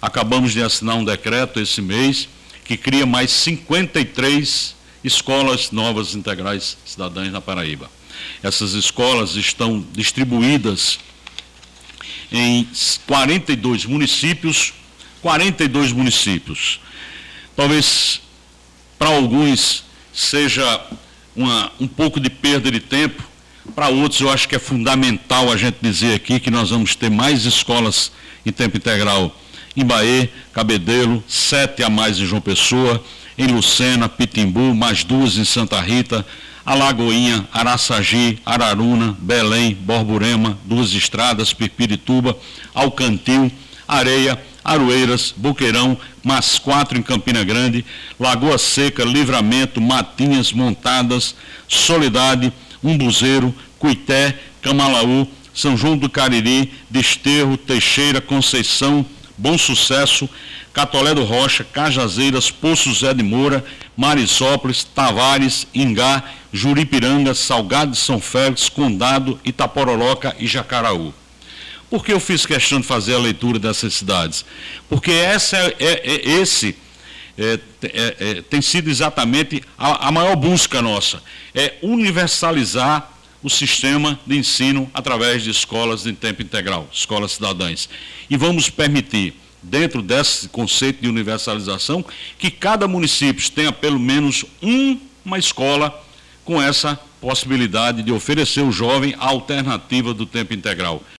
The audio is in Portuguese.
acabamos de assinar um decreto esse mês que cria mais 53 escolas novas integrais cidadãs na Paraíba. Essas escolas estão distribuídas em 42 municípios. Talvez para alguns seja um pouco de perda de tempo, para outros eu acho que é fundamental a gente dizer aqui que nós vamos ter mais escolas em tempo integral em Bahia, Cabedelo, 7 a mais em João Pessoa, em Lucena, Pitimbu, mais 2 em Santa Rita, Alagoinha, Araçagi, Araruna, Belém, Borborema, 2 Estradas, Pirpirituba, Alcantil, Areia, Aroeiras, Boqueirão, mais 4 em Campina Grande, Lagoa Seca, Livramento, Matinhas, Montadas, Soledade, Umbuzeiro, Cuité, Camalaú, São João do Cariri, Desterro, Teixeira, Conceição, Bom Sucesso, Catolé do Rocha, Cajazeiras, Poço Zé de Moura, Marisópolis, Tavares, Ingá, Juripiranga, Salgado de São Félix, Condado, Itapororoca e Jacaraú. Por que eu fiz questão de fazer a leitura dessas cidades? Porque tem sido exatamente a maior busca nossa, é universalizar o sistema de ensino através de escolas em tempo integral, escolas cidadãs. E vamos permitir, dentro desse conceito de universalização, que cada município tenha pelo menos uma escola com essa possibilidade de oferecer ao jovem a alternativa do tempo integral.